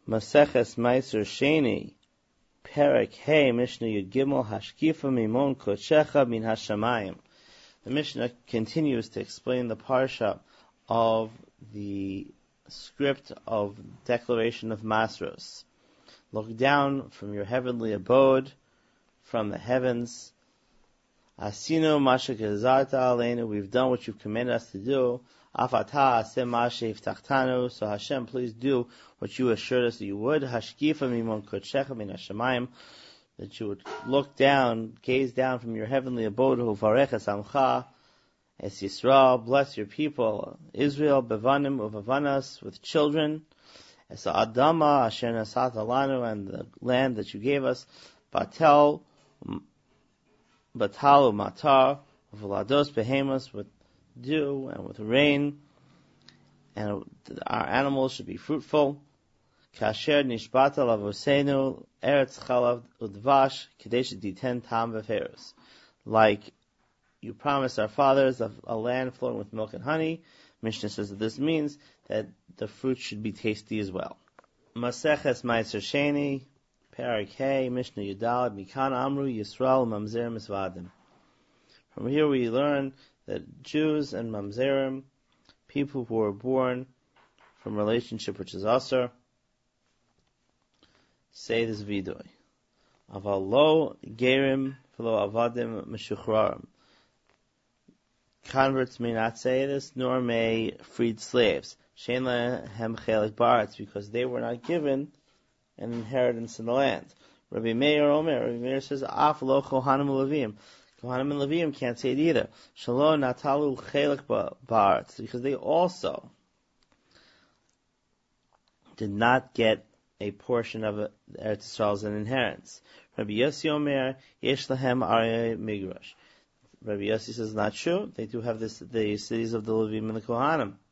Maseches Meiser Sheni, Perek Hey, Mishnah Yud Gimel, Hashkifa Mimon Kodshecha Min Hashamayim. The Mishnah continues to explain the parsha of the script of declaration of Masros. Look down from your heavenly abode, from the heavens. Asinu Masha Gezarta Aleinu, we've done what you've commanded us to do. Afata Asem Masha Iftachtanu, so Hashem, please do what you assured us that you would. Hashkifa Mimon Kodshecha Min Hashamayim, that you would look down, gaze down from your heavenly abode. Uvarech es Amcha, es Yisrael, bless your people, Israel, Bevanim Uvavanas, with children. Es Adama, Asher Nasat Alanu, and the land that you gave us. Batel, Batal Matar, Vlados Behemoth, with dew and with rain, and our animals should be fruitful. Kasher Nishbata Lavosenu, Eretz Chalav Udvash, Kadesh Diten Tam Veferus. Like you promised our fathers of a land flowing with milk and honey. Mishnah says that this means that the fruit should be tasty as well. Maseches Meiser Sheni, Perek Hey, Mishnah Yudalad, Mikan Amru, Yisrael, Mamzer Misvadim. From here we learn that Jews and Mamzerim, people who were born from relationship which is Asur, say this vidoy. Avalo Gerim V'lo Avadim Meshuchrarim. Converts may not say this, nor may freed slaves. Shein lehem chelik ba'aretz, because they were not given an inheritance in the land. Rabbi Meir Omer, Rabbi Meir says, Af lo Kohanim Levim. Kohanim and Levim can't say it either. Shalom natalu chelik ba'aretz, because they also did not get a portion of Eretz Yisrael as an inheritance. Rabbi Yossi Omer, Yesh lahem arei migrash. Rabbi Yossi says, not true. They do have the cities of the Levim and the Kohanim.